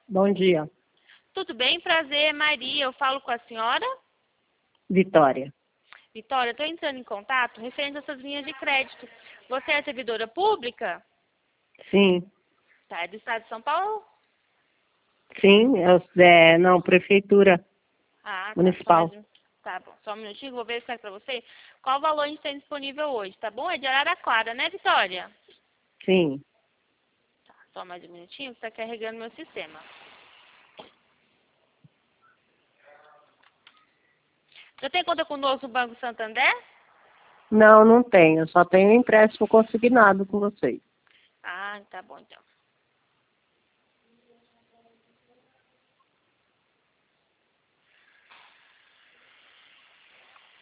Bom dia. Tudo bem? Prazer, Maria. Eu falo com a senhora? Vitória. Vitória, estou entrando em contato referente a essas linhas de crédito. Você é servidora pública? Sim. Tá, é do estado de São Paulo? Sim, não, prefeitura Ah, tá. municipal. Tá bom, só um minutinho, vou verificar para você qual valor a gente tem disponível hoje, tá bom? É de Araraquara, né, Vitória? Sim. Tá, só mais um minutinho que está carregando meu sistema. Já tem conta conosco no Banco Santander? Não, não tenho. Só tenho empréstimo consignado com vocês. Ah, tá bom então.